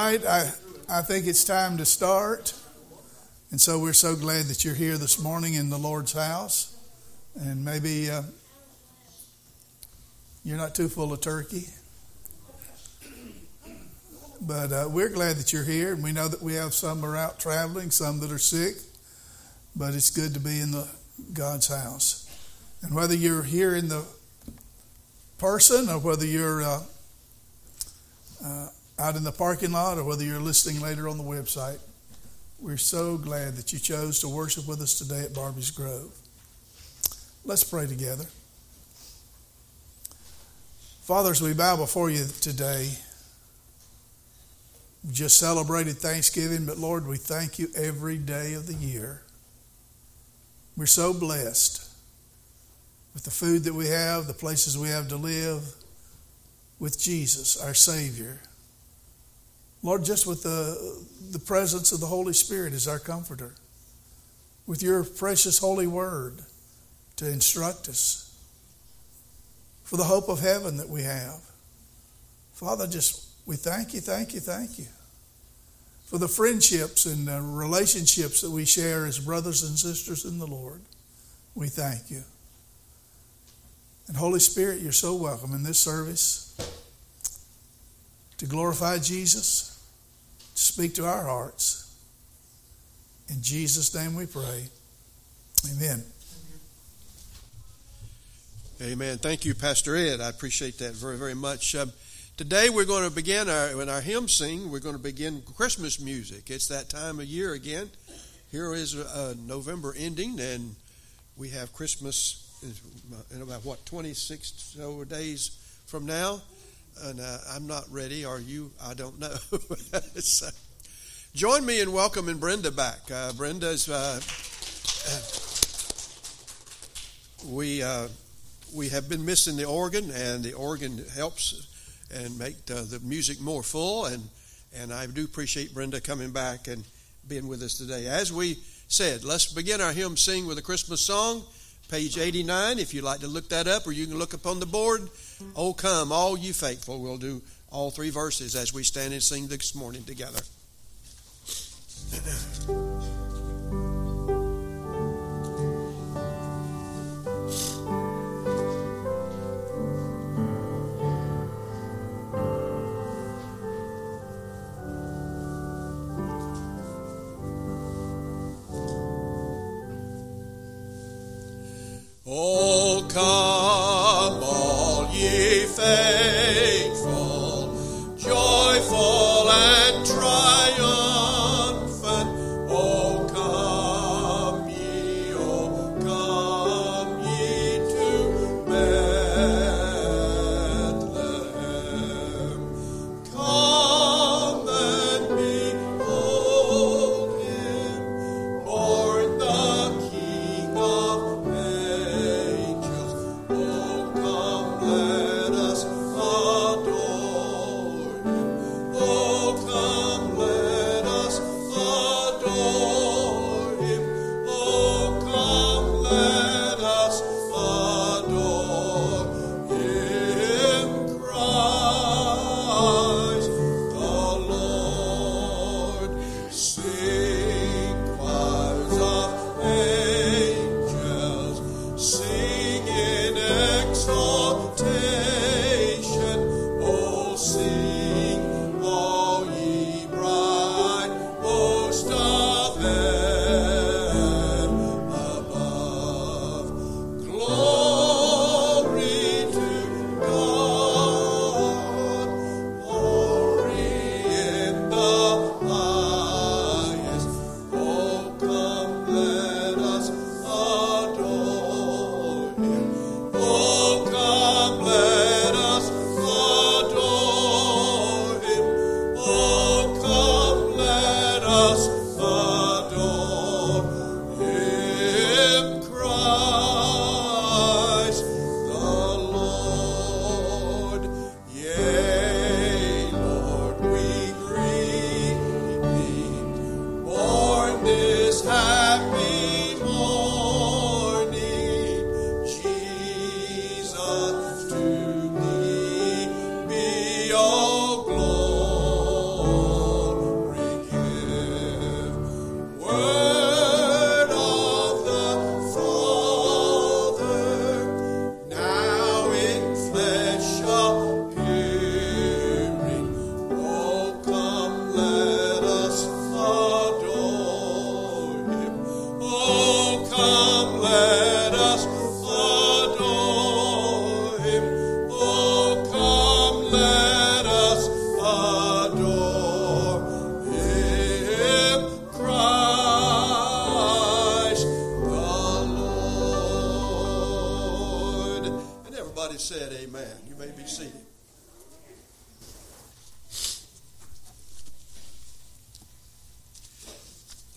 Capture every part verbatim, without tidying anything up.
right, I, I think it's time to start. And so we're so glad that you're here this morning in the Lord's house. And maybe uh, you're not too full of turkey. But uh, we're glad that you're here. And we know that we have some are out traveling, some that are sick. But it's good to be in the God's house. And whether you're here in the person or whether you're uh, uh, out in the parking lot or whether you're listening later on the website, we're so glad that you chose to worship with us today at Barbie's Grove. Let's pray together. Father, as we bow before you today, we just celebrated Thanksgiving, but Lord, we thank you every day of the year. We're so blessed with the food that we have, the places we have to live, with Jesus, our Savior. Lord, just with the, the presence of the Holy Spirit as our comforter, with your precious holy word to instruct us, for the hope of heaven that we have. Father, just we thank you, thank you, thank you for the friendships and the relationships that we share as brothers and sisters in the Lord. We thank you. And Holy Spirit, you're so welcome in this service to glorify Jesus, to speak to our hearts. In Jesus' name we pray. Amen. Amen. Thank you, Pastor Ed. I appreciate that very, very much. Uh, today we're going to begin our, in our hymn sing, we're going to begin Christmas music. It's that time of year again. Here is uh, November ending, and we have Christmas in about, what, twenty-six so days from now. And uh, I'm not ready. Are you? I don't know. So, join me in welcoming Brenda back. Uh, Brenda's, uh, uh, we... Uh, We have been missing the organ, and the organ helps and make uh, the music more full. And, and I do appreciate Brenda coming back and being with us today. As we said, let's begin our hymn sing with a Christmas song, page eighty-nine. If you'd like to look that up, or you can look up on the board. Oh, come, all you faithful. We'll do all three verses as we stand and sing this morning together. Oh, come, all ye faithful, joyful and triumphant,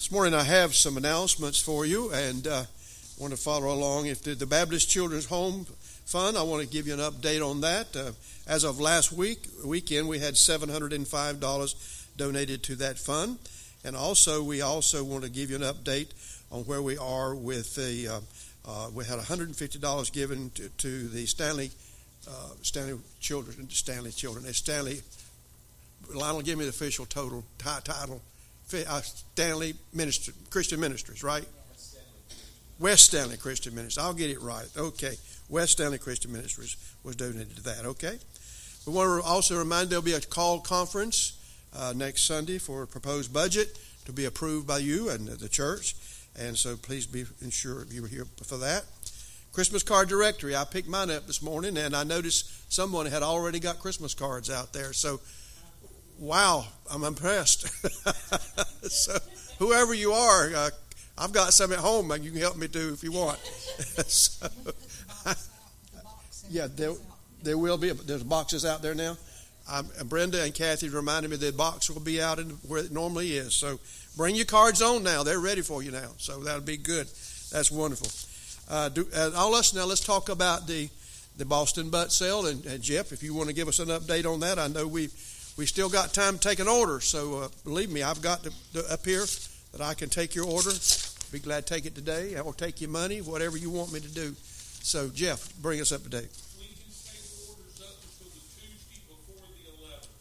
This morning I have some announcements for you, and uh, want to follow along. If the, the Baptist Children's Home Fund, I want to give you an update on that. Uh, as of last week weekend, we had seven hundred five dollars donated to that fund, and also we also want to give you an update on where we are with the. Uh, uh, we had one hundred fifty dollars given to, to the Stanley uh, Stanley Children Stanley Children. It's Stanley. Lionel, give me the official total t- title. Uh, Stanley Ministry, Christian Ministries, right? West Stanley Christian Ministries. I'll get it right. Okay. West Stanley Christian Ministries was donated to that. Okay. We want to also remind there'll be a call conference uh, next Sunday for a proposed budget to be approved by you and the church. And so please be sure you were here for that. Christmas card directory. I picked mine up this morning, and I noticed someone had already got Christmas cards out there. So, wow, I'm impressed. So, whoever you are, uh, I've got some at home you can help me do if you want. So, yeah, there, there will be. There's boxes out there now. Um, Brenda and Kathy reminded me the box will be out in where it normally is. So, bring your cards on now. They're ready for you now. So, that'll be good. That's wonderful. Uh, do, uh, all us now, let's talk about the, the Boston butt sale. And, and Jeff, if you want to give us an update on that, I know we we still got time to take an order. So uh, believe me, I've got the, the, up here that I can take your order. Be glad to take it today or take your money, whatever you want me to do. So Jeff, bring us up to date. We can take orders up until the Tuesday before the eleventh.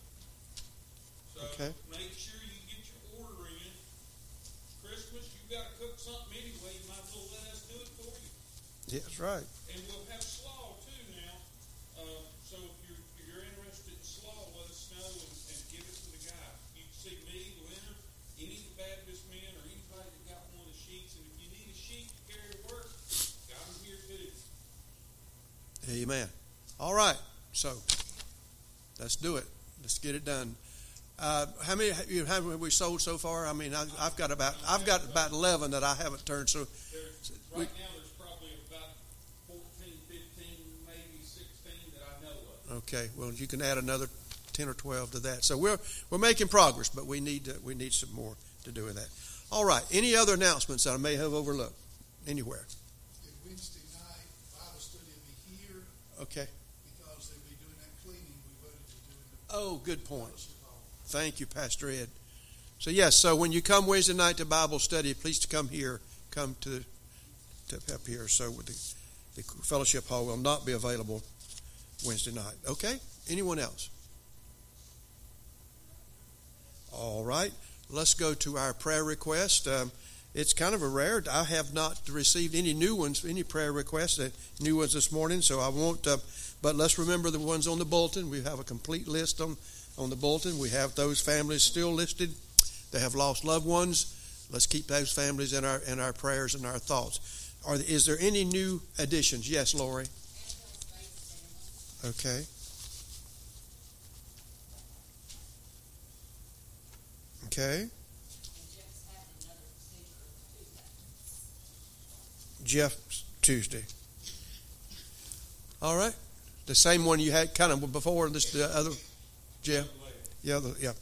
So okay. Make sure you get your order in. Christmas, you got to cook something anyway. You might as well let us do it for you. Yeah, that's right. And we'll have slaw too now. Uh, so if you're, if you're interested in slaw, let us know and, and give it to the guy. You can see me, Leonard, any of the Baptist men, or anybody that got one of the sheets. And if you need a sheet to carry to work, got them here too. Amen. All right. So let's do it. Let's get it done. Uh, how many you have we sold so far? I mean, I, I've got about I've got about eleven that I haven't turned. So there's, right we, now, there's probably about fourteen, fifteen, maybe sixteen that I know of. Okay. Well, you can add another ten or twelve to that. So we're we're making progress, but we need to, we need some more to do with that. All right. Any other announcements that I may have overlooked anywhere? Wednesday night Bible study will be here. Okay. Because they'll be doing that cleaning we voted to do in the Oh, good point. Thank you, Pastor Ed. So yes, so when you come Wednesday night to Bible study, please to come here, come to, to up here. So the, the fellowship hall will not be available Wednesday night. Okay? Anyone else? All right. Let's go to our prayer request. Um, it's kind of a rare. I have not received any new ones, any prayer requests, uh, new ones this morning. So I won't. Uh, but let's remember the ones on the bulletin. We have a complete list on. On the bulletin, we have those families still listed. They have lost loved ones. Let's keep those families in our in our prayers and our thoughts. Are is there any new additions? Yes, Lori. Okay. Okay. Jeff Tuesday. All right. The same one you had kind of before this the other. Yeah, yeah, the, yeah.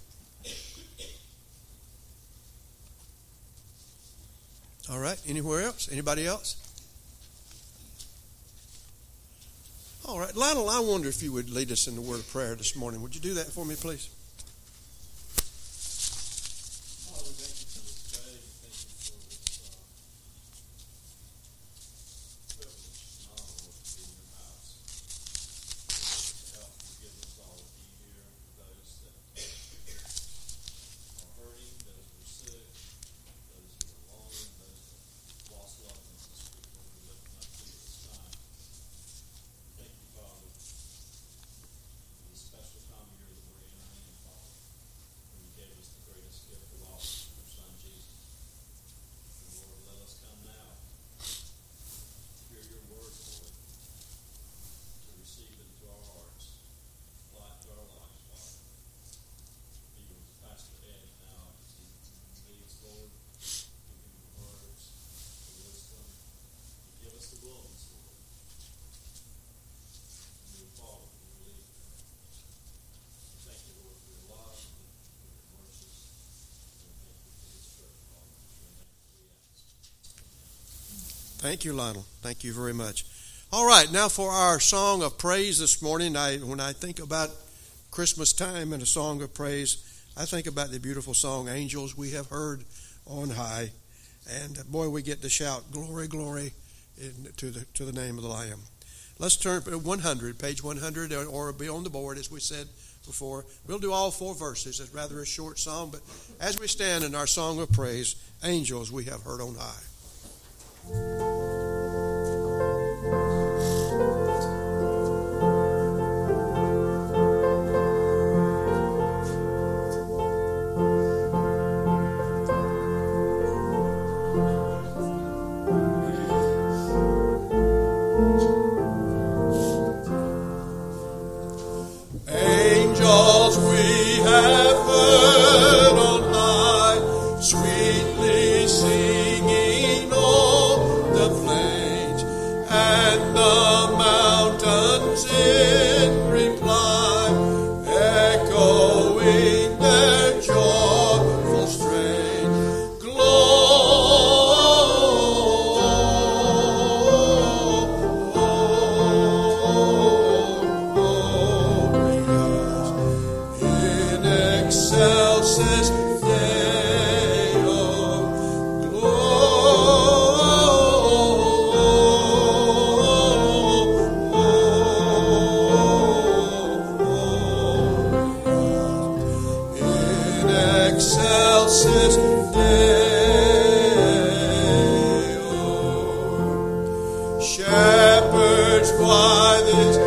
All right. Anywhere else? Anybody else? All right. Lionel, I wonder if you would lead us in the word of prayer this morning. Would you do that for me, please? Thank you, Lionel. Thank you very much. All right, now for our song of praise this morning. I, when I think about Christmas time and a song of praise, I think about the beautiful song, Angels We Have Heard on High. And boy, we get to shout, glory, glory, in, to the to the name of the Lamb. Let's turn to one hundred, page one hundred, or, or be on the board, as we said before. We'll do all four verses. It's rather a short song, but as we stand in our song of praise, Angels We Have Heard on High. Angels we have heard on high, sweetly singing o'er the plains and the mountains in reply, echoing their joyful strain. Glorious in excelsis Deo, in excelsis Deo. Shepherds, why this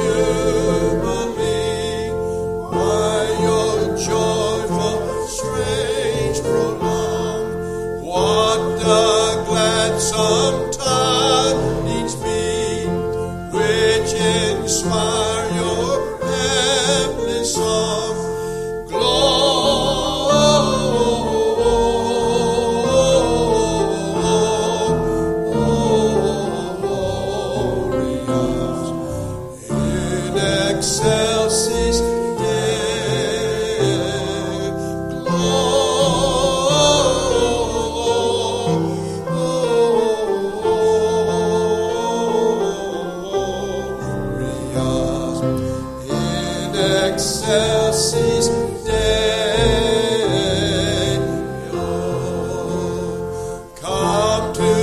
jubilee? Why your joyful strains prolong? What the gladsome tidings be, which inspire your heavenly song? Glorious in excelsis Deo, in excelsis Deo. Come to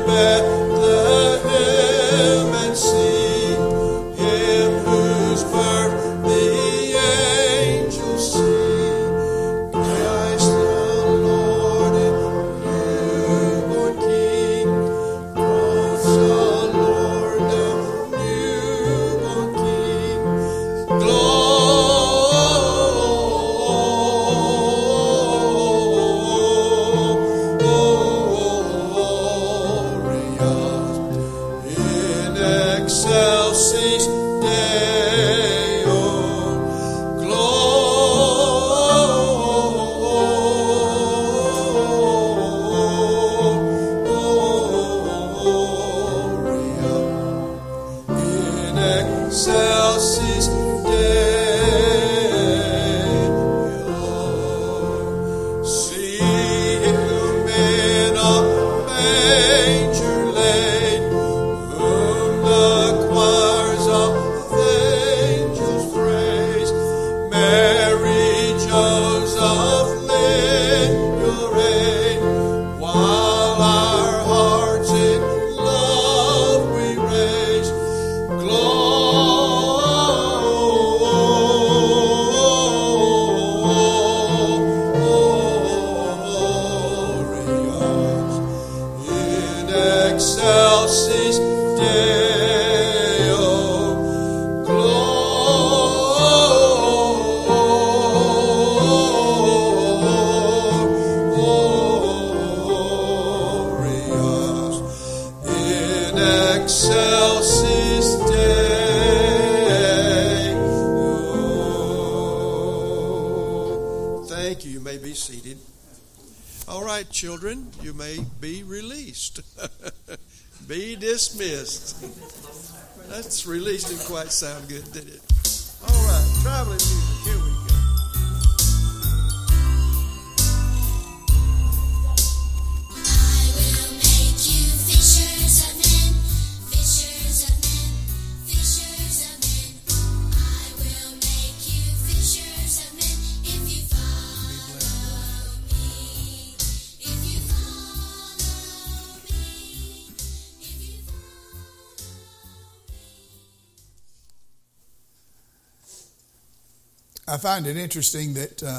Bethlehem and see Him whose birth the angels sing. Christ the Lord and newborn King. Christ the Lord, the newborn King. Glorious in excelsis Deo. Glorious in excelsis Deo. See Him in a manger laid, whom the choirs of angels praise. Mary, Joseph, lend your aid, while our hearts in love we raise. Glorious in excelsis Deo. Glorious in excelsis Deo. Thank you. You may be seated. All right, children, you may be released. Be dismissed. That's released didn't quite sound good, did it? All right, traveling music. Here we go. I will make you fishers of I find it interesting that uh,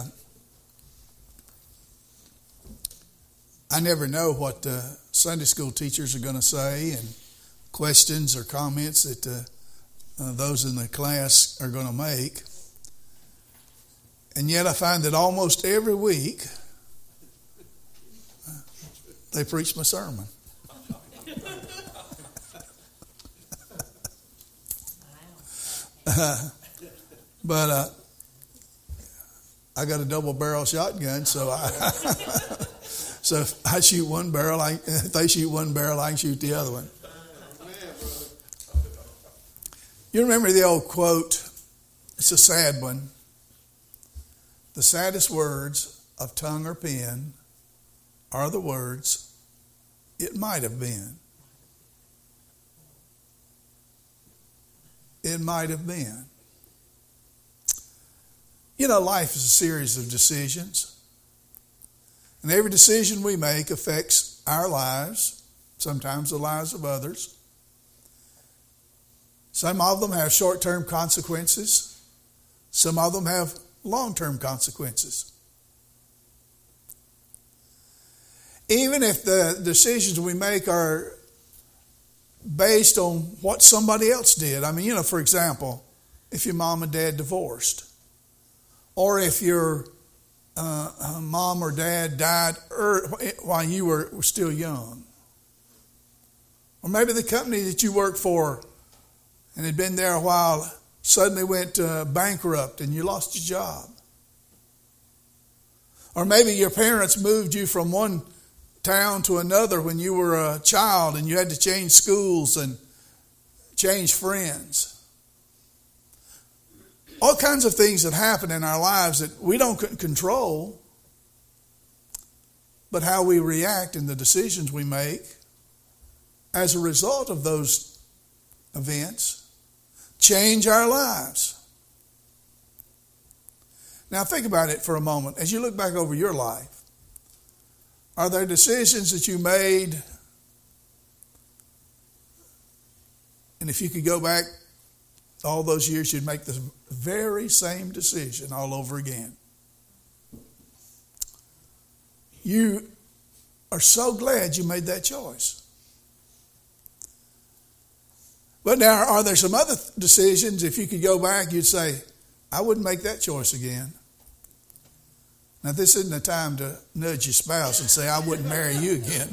I never know what uh, Sunday school teachers are going to say, and questions or comments that uh, uh, those in the class are going to make. And yet I find that almost every week uh, they preach my sermon. uh, but uh, I got a double barrel shotgun, so I so if I shoot one barrel, I, if they shoot one barrel, I can shoot the other one. You remember the old quote? It's a sad one. The saddest words of tongue or pen are the words, "It might have been." It might have been. You know, life is a series of decisions. And every decision we make affects our lives, sometimes the lives of others. Some of them have short-term consequences. Some of them have long-term consequences. Even if the decisions we make are based on what somebody else did. I mean, you know, for example, if your mom and dad divorced, or if your uh, mom or dad died er, while you were, were still young, or maybe the company that you worked for and had been there a while suddenly went uh, bankrupt and you lost your job. Or maybe your parents moved you from one town to another when you were a child and you had to change schools and change friends. All kinds of things that happen in our lives that we don't control, but how we react in the decisions we make as a result of those events change our lives. Now think about it for a moment. As you look back over your life, are there decisions that you made, and if you could go back all those years, you'd make the very same decision all over again? You are so glad you made that choice. But now, are there some other decisions, if you could go back, you'd say, I wouldn't make that choice again? Now, this isn't a time to nudge your spouse and say, I wouldn't marry you again.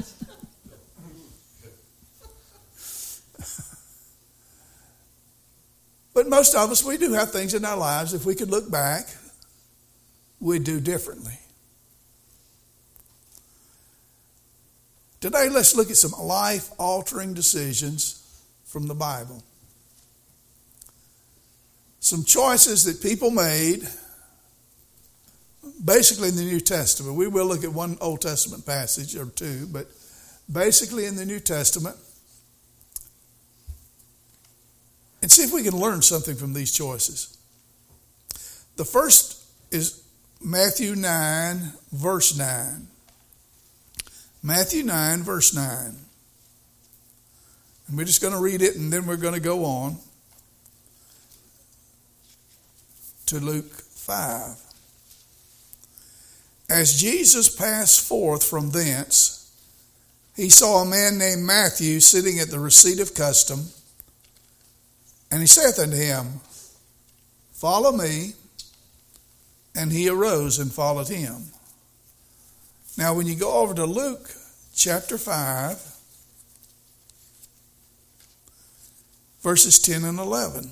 But most of us, we do have things in our lives, if we could look back, we'd do differently. Today, let's look at some life-altering decisions from the Bible. Some choices that people made, basically in the New Testament. We will look at one Old Testament passage or two, but basically in the New Testament. And see if we can learn something from these choices. The first is Matthew nine, verse nine. Matthew nine, verse nine. And we're just going to read it, and then we're going to go on to Luke five. As Jesus passed forth from thence, he saw a man named Matthew sitting at the receipt of custom, and he saith unto him, Follow me. And he arose and followed him. Now, when you go over to Luke chapter five, verses ten and eleven.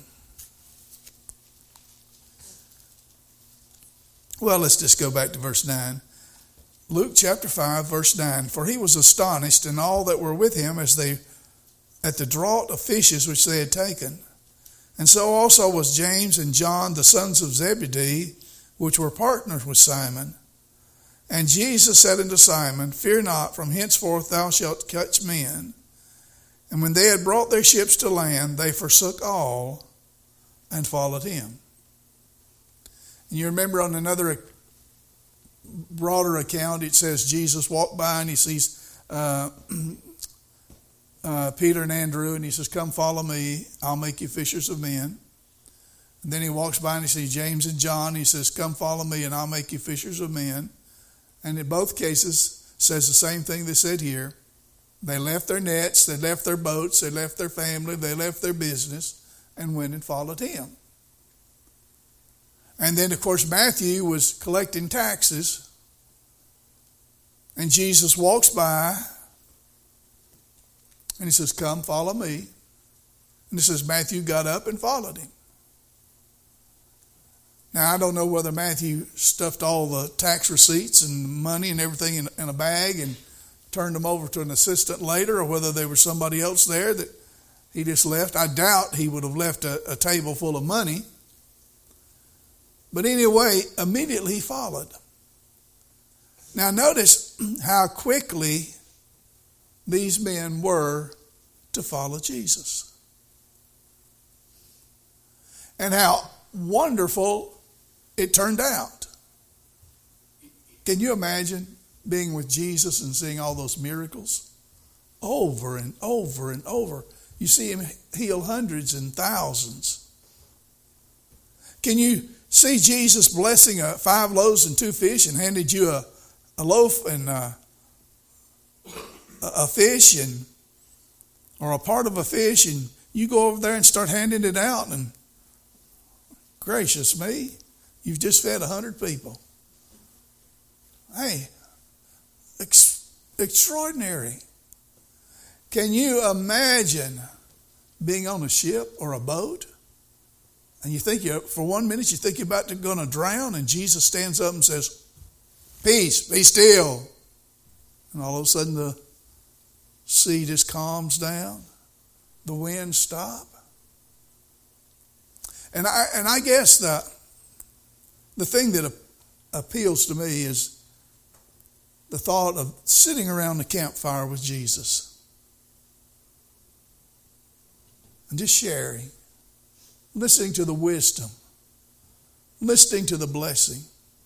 Well, let's just go back to verse nine. Luke chapter five, verse nine. For he was astonished, and all that were with him, as they at the draught of fishes which they had taken. And so also was James and John, the sons of Zebedee, which were partners with Simon. And Jesus said unto Simon, Fear not, from henceforth thou shalt catch men. And when they had brought their ships to land, they forsook all and followed him. And you remember on another broader account, it says Jesus walked by and he sees uh, uh, Peter and Andrew, and he says, Come follow me, I'll make you fishers of men. And then he walks by and he sees James and John. He says, come follow me and I'll make you fishers of men. And in both cases says the same thing they said here. They left their nets, they left their boats, they left their family, they left their business and went and followed him. And then, of course, Matthew was collecting taxes. And Jesus walks by and he says, come follow me. And it says Matthew got up and followed him. Now, I don't know whether Matthew stuffed all the tax receipts and money and everything in, in a bag and turned them over to an assistant later, or whether there was somebody else there that he just left. I doubt he would have left a, a table full of money. But anyway, immediately he followed. Now, notice how quickly these men were to follow Jesus. And how wonderful it turned out. Can you imagine being with Jesus and seeing all those miracles? Over and over and over. You see him heal hundreds and thousands. Can you see Jesus blessing a five loaves and two fish and handed you a, a loaf and a, a fish and or a part of a fish, and you go over there and start handing it out, and gracious me, you've just fed a hundred people. Hey, ex- extraordinary. Can you imagine being on a ship or a boat, and you think you for one minute you think you're about to going to drown, and Jesus stands up and says, "Peace, be still," and all of a sudden the sea just calms down, the winds stop, and I and I guess the the thing that appeals to me is the thought of sitting around the campfire with Jesus and just sharing, listening to the wisdom, listening to the blessing.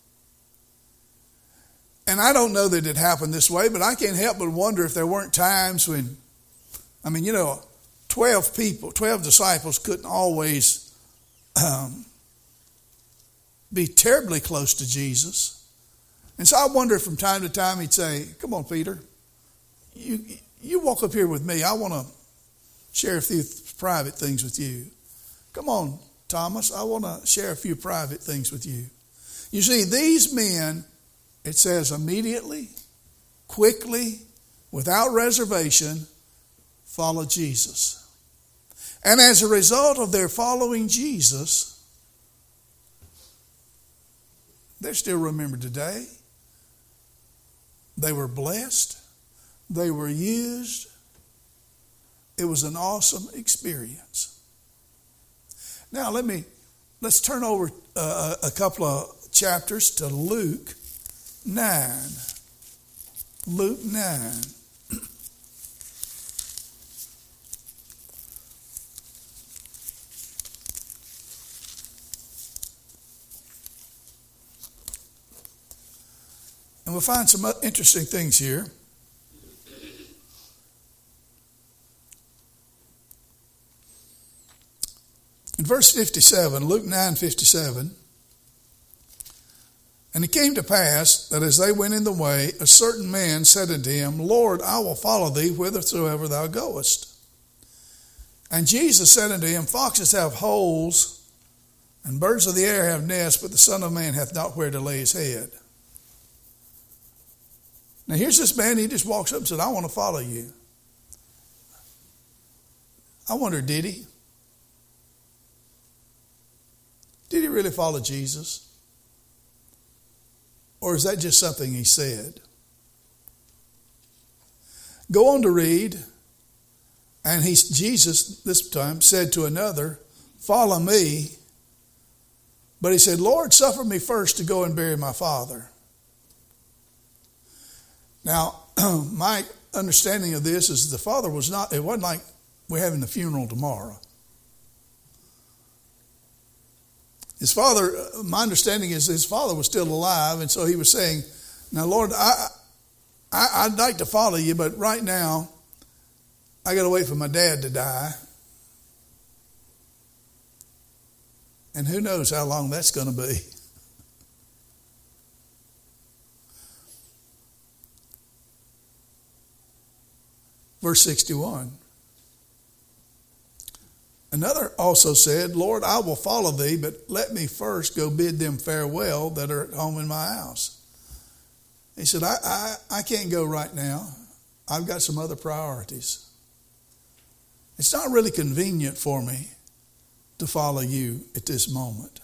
And I don't know that it happened this way, but I can't help but wonder if there weren't times when, I mean, you know, twelve people, twelve disciples couldn't always um, be terribly close to Jesus. And so I wonder if from time to time he'd say, "Come on, Peter, you you walk up here with me. I want to share a few private things with you. Come on, Thomas, I want to share a few private things with you." You see, these men, it says immediately, quickly, without reservation, followed Jesus. And as a result of their following Jesus, they're still remembered today. They were blessed. They were used. It was an awesome experience. Now let me, let's turn over uh, a couple of chapters to Luke nine. Luke nine. And we'll find some interesting things here. In verse fifty-seven, Luke nine fifty-seven, "And it came to pass that as they went in the way, a certain man said unto him, Lord, I will follow thee whithersoever thou goest. And Jesus said unto him, Foxes have holes, and birds of the air have nests, but the Son of Man hath not where to lay his head." Now here's this man, he just walks up and said, "I want to follow you." I wonder, did he? Did he really follow Jesus? Or is that just something he said? Go on to read. And he, Jesus, this time, said to another, "Follow me." But he said, "Lord, suffer me first to go and bury my father." Now, my understanding of this is the father was not, it wasn't like we're having the funeral tomorrow. His father, my understanding is his father was still alive, and so he was saying, "Now, Lord, I, I, I'd like to follow you, but right now, I got to wait for my dad to die. And who knows how long that's going to be. Verse sixty-one. Another also said, Lord, I will follow thee, but let me first go bid them farewell that are at home in my house. He said, I, I, I can't go right now. I've got some other priorities. It's not really convenient for me to follow you at this moment.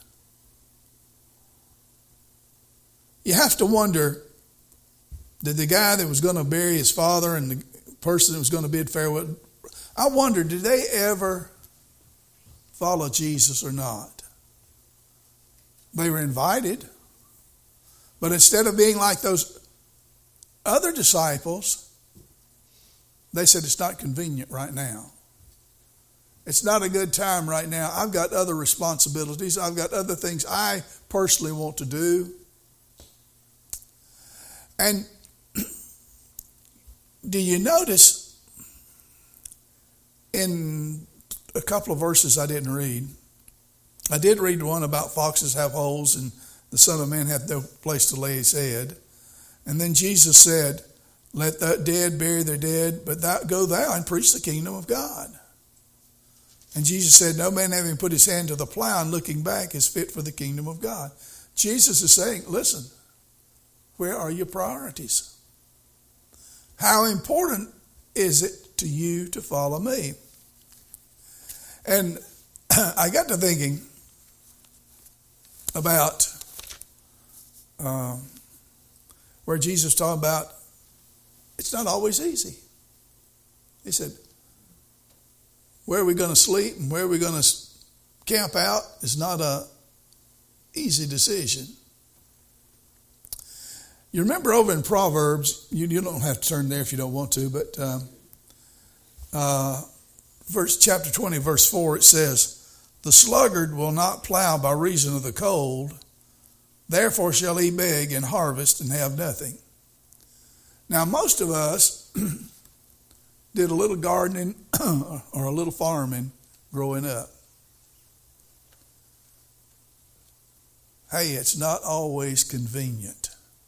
You have to wonder, did the guy that was going to bury his father and the person that was going to bid farewell, I wonder, did they ever follow Jesus or not? They were invited. But instead of being like those other disciples, they said, it's not convenient right now. It's not a good time right now. I've got other responsibilities. I've got other things I personally want to do. And do you notice in a couple of verses I didn't read, I did read one about foxes have holes and the Son of Man hath no place to lay his head. And then Jesus said, let the dead bury their dead, but thou, go thou and preach the kingdom of God. And Jesus said, no man having put his hand to the plow and looking back is fit for the kingdom of God. Jesus is saying, listen, where are your priorities? How important is it to you to follow me? And I got to thinking about um, where Jesus talked about it's not always easy. He said, where are we going to sleep and where are we going to camp out is not a easy decision. You remember over in Proverbs, you, you don't have to turn there if you don't want to, but um, uh, verse chapter twenty, verse four, it says, the sluggard will not plow by reason of the cold, therefore shall he beg and harvest and have nothing. Now, most of us did a little gardening or a little farming growing up. Hey, it's not always convenient.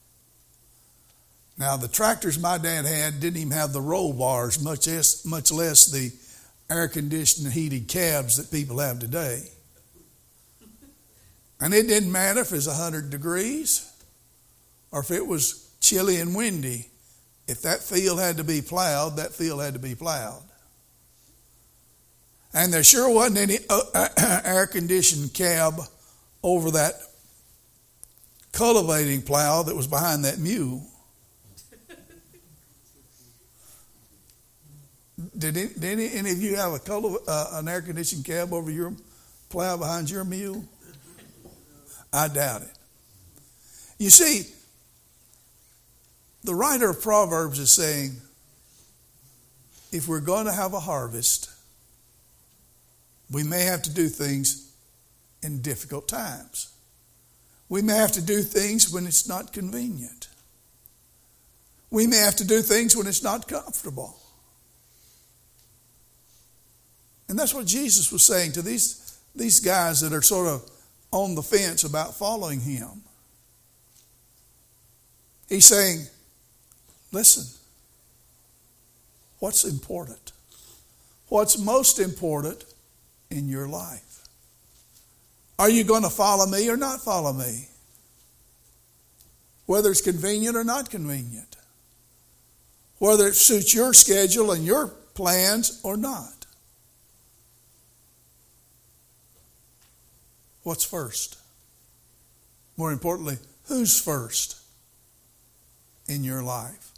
Now, the tractors my dad had didn't even have the roll bars, much less, much less the air-conditioned heated cabs that people have today. And it didn't matter if it was one hundred degrees or if it was chilly and windy. If that field had to be plowed, that field had to be plowed. And there sure wasn't any air-conditioned cab over that cultivating plow that was behind that mule. Did, any, did any, any of you have a cultiv- uh, an air-conditioned cab over your plow behind your mule? I doubt it. You see, the writer of Proverbs is saying, if we're going to have a harvest, we may have to do things in difficult times. We may have to do things when it's not convenient. We may have to do things when it's not comfortable. And that's what Jesus was saying to these, these guys that are sort of on the fence about following him. He's saying, listen, what's important? What's most important in your life? Are you going to follow me or not follow me? Whether it's convenient or not convenient. Whether it suits your schedule and your plans or not. What's first? More importantly, who's first in your life?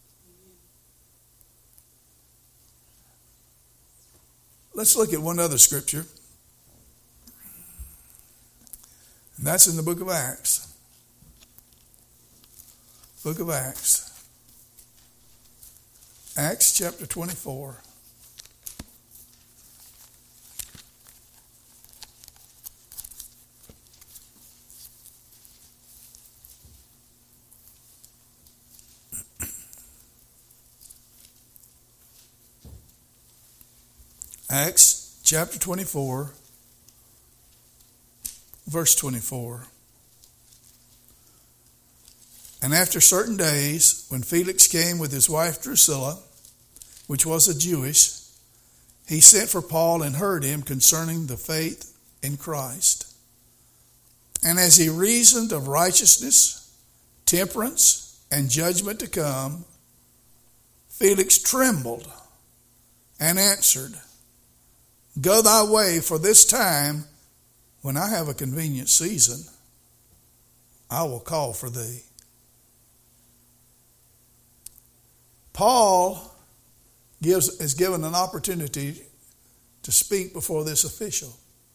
Let's look at one other scripture. And that's in the book of Acts. Book of Acts. Acts chapter twenty-four. Acts chapter twenty-four, Verse twenty-four. And after certain days, when Felix came with his wife Drusilla, which was a Jewess, he sent for Paul and heard him concerning the faith in Christ. And as he reasoned of righteousness, temperance, and judgment to come, Felix trembled and answered, Go thy way, for this time, when I have a convenient season, I will call for thee. Paul gives is given an opportunity to speak before this official.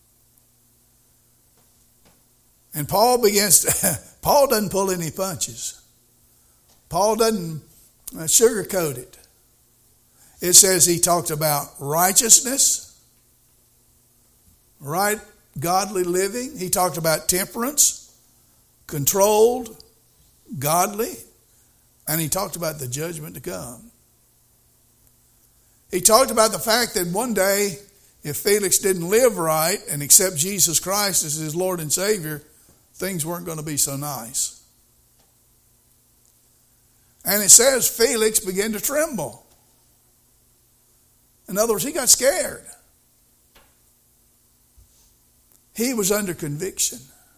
And Paul begins to, Paul doesn't pull any punches. Paul doesn't sugarcoat it. It says he talked about righteousness, right, godly living. He talked about temperance, controlled, godly, and he talked about the judgment to come. He talked about the fact that one day, if Felix didn't live right and accept Jesus Christ as his Lord and Savior, things weren't going to be so nice. And it says Felix began to tremble. In other words, he got scared. He was under conviction.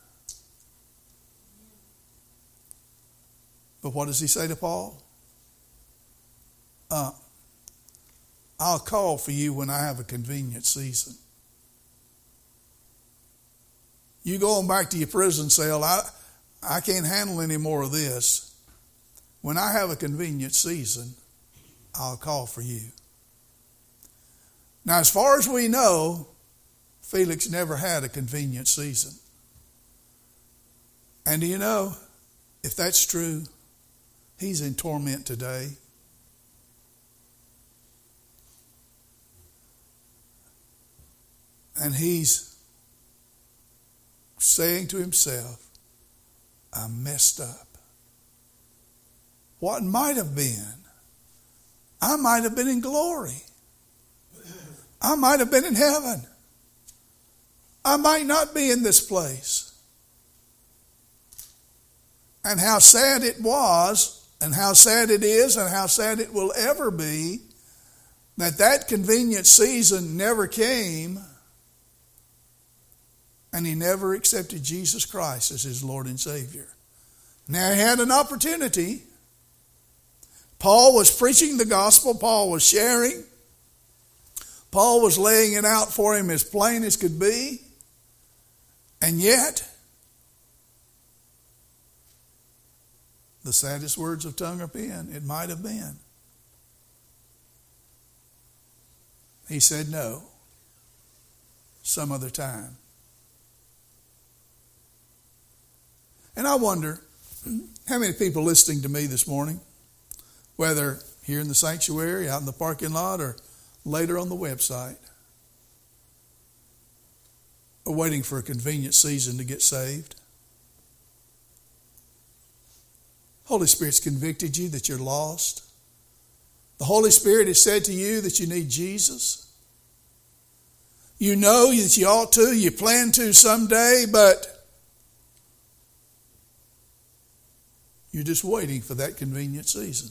But what does he say to Paul? Uh, I'll call for you when I have a convenient season. You going back to your prison cell, I, I can't handle any more of this. When I have a convenient season, I'll call for you. Now, as far as we know, Felix never had a convenient season. And do you know, if that's true, he's in torment today. And he's saying to himself, I messed up. What might have been? I might have been in glory. I might have been in heaven. I might not be in this place. And how sad it was, and how sad it is, and how sad it will ever be, that that convenient season never came, and he never accepted Jesus Christ as his Lord and Savior. Now he had an opportunity. Paul was preaching the gospel. Paul was sharing. Paul was laying it out for him as plain as could be. And yet, the saddest words of tongue or pen, it might have been. He said no. Some other time. And I wonder, how many people listening to me this morning, whether here in the sanctuary, out in the parking lot, or later on the website, are waiting for a convenient season to get saved? Holy Spirit's convicted you that you're lost. The Holy Spirit has said to you that you need Jesus. You know that you ought to, you plan to someday, but you're just waiting for that convenient season.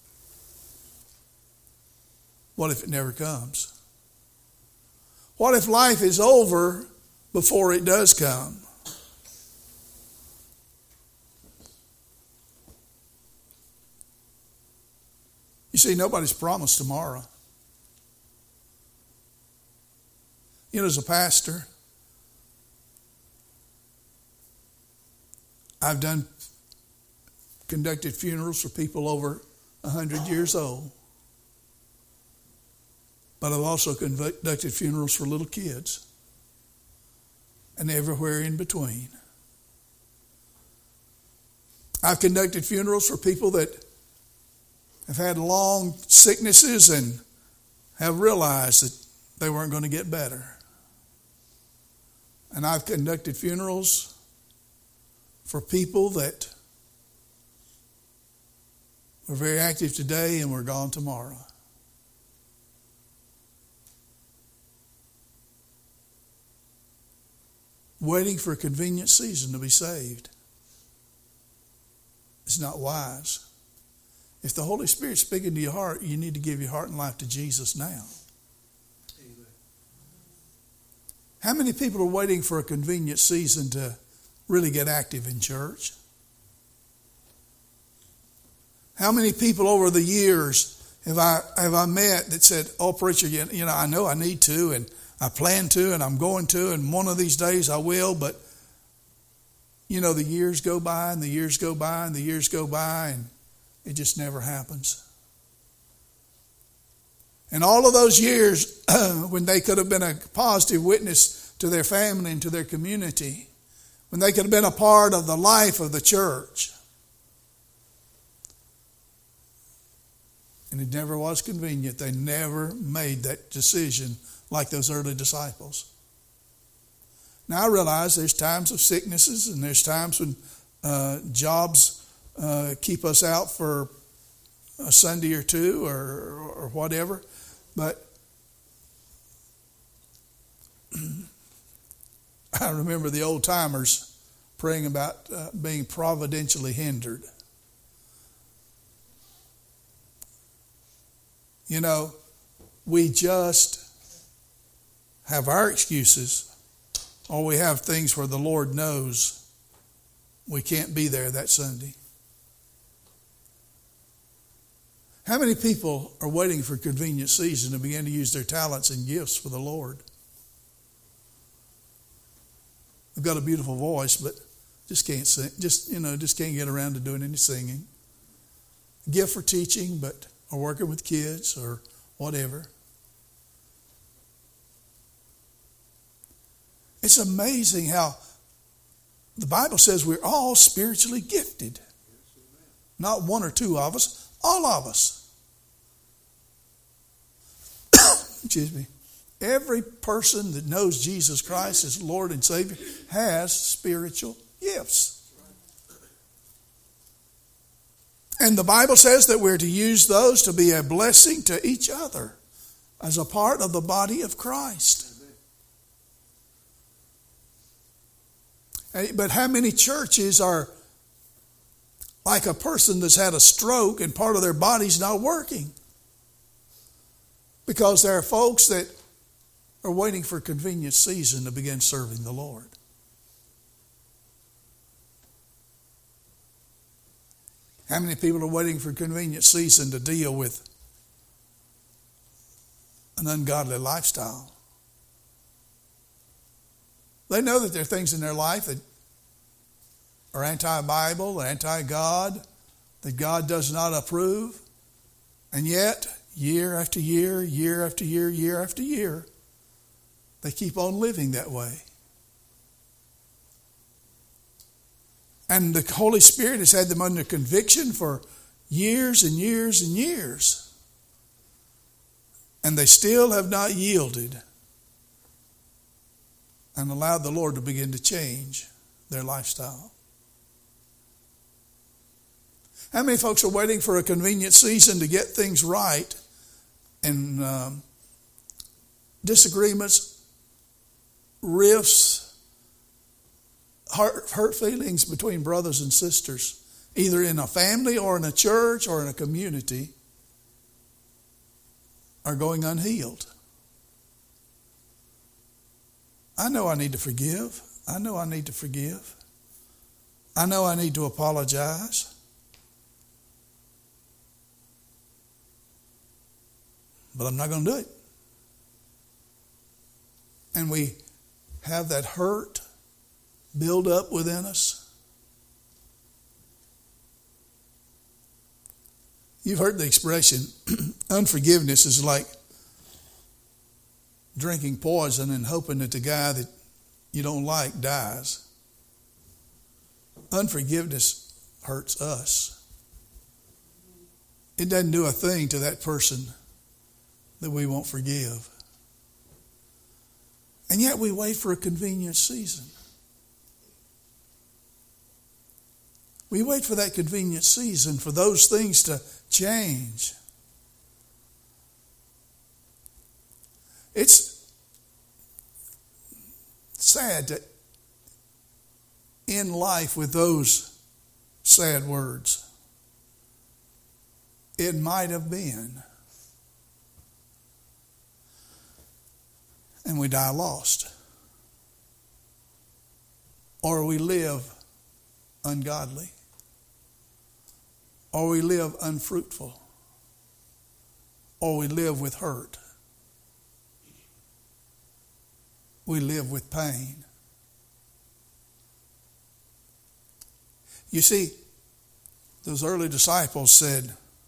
What if it never comes? What if life is over before it does come? You see, nobody's promised tomorrow. You know, as a pastor, I've done conducted funerals for people over one hundred years old. But I've also conducted funerals for little kids and everywhere in between. I've conducted funerals for people that have had long sicknesses and have realized that they weren't going to get better. And I've conducted funerals for people that were very active today and were gone tomorrow. waiting for a convenient season to be saved is not wise. If the Holy Spirit's speaking to your heart, you need to give your heart and life to Jesus now. Amen. How many people are waiting for a convenient season to really get active in church? How many people over the years have I have I met that said, "Oh, preacher, you, you know, I know I need to, and I plan to, and I'm going to, and one of these days I will," but you know, the years go by and the years go by and the years go by, and it just never happens. And all of those years when they could have been a positive witness to their family and to their community, when they could have been a part of the life of the church, and it never was convenient. They never made that decision like those early disciples. Now I realize there's times of sicknesses and there's times when uh, jobs uh, keep us out for a Sunday or two or, or whatever. But I remember the old timers praying about uh, being providentially hindered. You know, we just have our excuses, or we have things where the Lord knows we can't be there that Sunday. How many people are waiting for a convenient season to begin to use their talents and gifts for the Lord? They've got a beautiful voice, but just can't sing. Just, you know, just can't get around to doing any singing. Gift for teaching, but or working with kids or whatever. It's amazing how the Bible says we're all spiritually gifted. Not one or two of us. All of us. Excuse me. Every person that knows Jesus Christ as Lord and Savior has spiritual gifts. And the Bible says that we're to use those to be a blessing to each other as a part of the body of Christ. But how many churches are like a person that's had a stroke and part of their body's not working? Because there are folks that are waiting for a convenient season to begin serving the Lord. How many people are waiting for a convenient season to deal with an ungodly lifestyle? They know that there are things in their life that are anti-Bible, anti-God, that God does not approve. And yet, year after year, year after year, year after year, they keep on living that way. And the Holy Spirit has had them under conviction for years and years and years. And they still have not yielded and allowed the Lord to begin to change their lifestyle. How many folks are waiting for a convenient season to get things right, and um, disagreements, rifts, hurt, hurt feelings between brothers and sisters, either in a family or in a church or in a community, are going unhealed? I know I need to forgive. I know I need to forgive. I know I need to apologize. But I'm not going to do it. And we have that hurt build up within us. You've heard the expression, unforgiveness is like drinking poison and hoping that the guy that you don't like dies. Unforgiveness hurts us. It doesn't do a thing to that person that we won't forgive. And yet we wait for a convenient season. We wait for that convenient season for those things to change. It's sad that end life with those sad words. It might have been. And we die lost. Or we live ungodly. Or we live unfruitful. Or we live with hurt. We live with pain. You see, those early disciples said,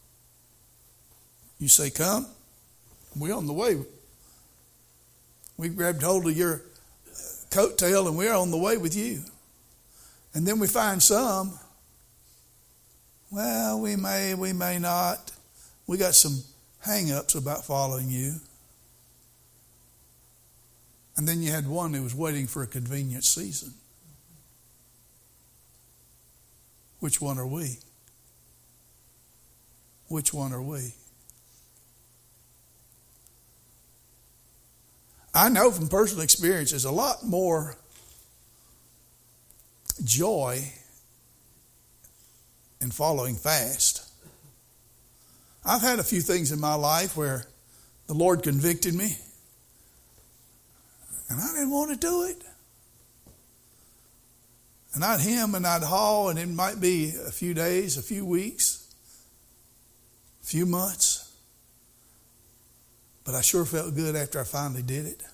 you say, come, we're on the way. We grabbed hold of your coattail and we're on the way with you. And then we find some, well, we may, we may not. We got some hang-ups about following you. And then you had one who was waiting for a convenient season. Which one are we? Which one are we? I know from personal experience there's a lot more joy in following fast. I've had a few things in my life where the Lord convicted me and I didn't want to do it. And I'd hem and I'd haul, and it might be a few days, a few weeks, a few months. But I sure felt good after I finally did it.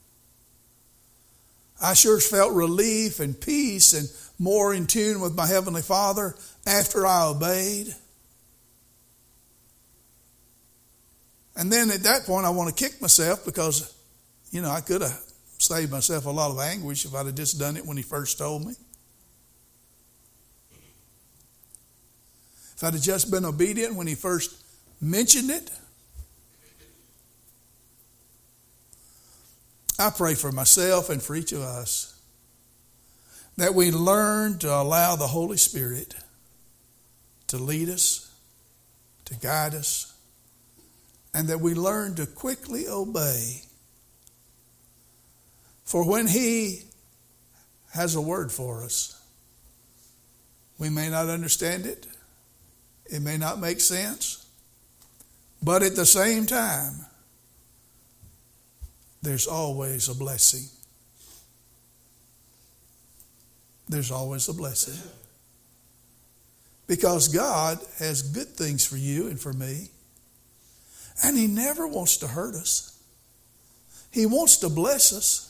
I sure felt relief and peace and more in tune with my Heavenly Father after I obeyed. And then at that point I want to kick myself because, you know, I could have saved myself a lot of anguish if I'd have just done it when He first told me. If I'd have just been obedient when He first mentioned it. I pray for myself and for each of us that we learn to allow the Holy Spirit to lead us, to guide us, and that we learn to quickly obey. For when He has a word for us, we may not understand it. It may not make sense. But at the same time, there's always a blessing. There's always a blessing. Because God has good things for you and for me. And He never wants to hurt us. He wants to bless us.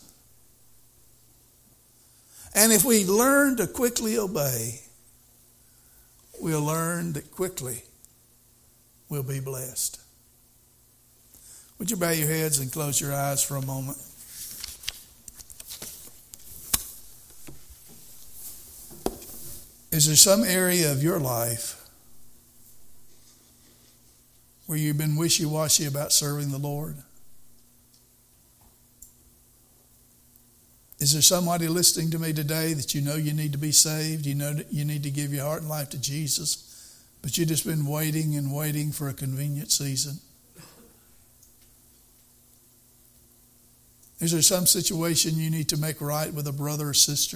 And if we learn to quickly obey, we'll learn that quickly we'll be blessed. Would you bow your heads and close your eyes for a moment? Is there some area of your life where you've been wishy-washy about serving the Lord? Is there somebody listening to me today that you know you need to be saved? You know that you need to give your heart and life to Jesus, but you've just been waiting and waiting for a convenient season? Is there some situation you need to make right with a brother or sister?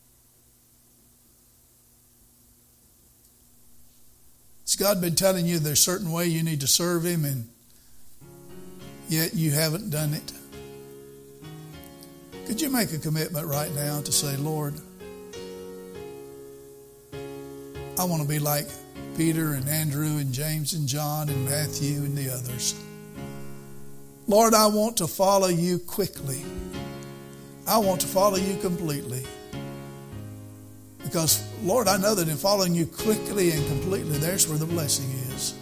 Has God been telling you there's a certain way you need to serve Him and yet you haven't done it? Could you make a commitment right now to say, Lord, I want to be like Peter and Andrew and James and John and Matthew and the others. Lord, I want to follow you quickly. I want to follow you completely. Because, Lord, I know that in following you quickly and completely, there's where the blessing is.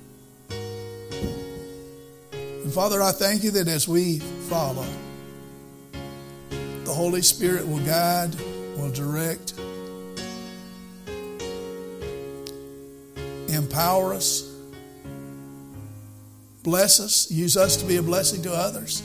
And Father, I thank you that as we follow, the Holy Spirit will guide, will direct, empower us, bless us, use us to be a blessing to others.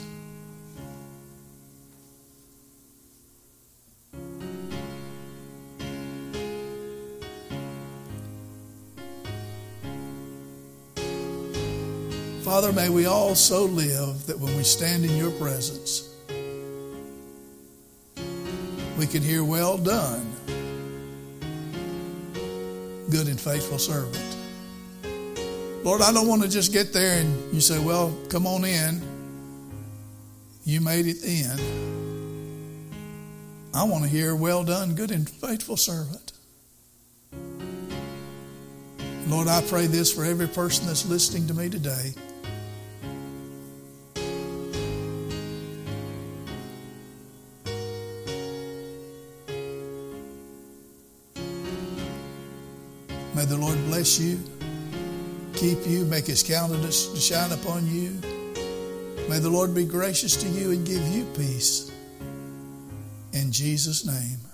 Father, may we all so live that when we stand in your presence, we can hear, well done, good and faithful servant. Lord, I don't want to just get there and you say, well, come on in. You made it in. I want to hear, well done, good and faithful servant. Lord, I pray this for every person that's listening to me today. May the Lord bless you, keep you, make His countenance to shine upon you. May the Lord be gracious to you and give you peace. In Jesus' name.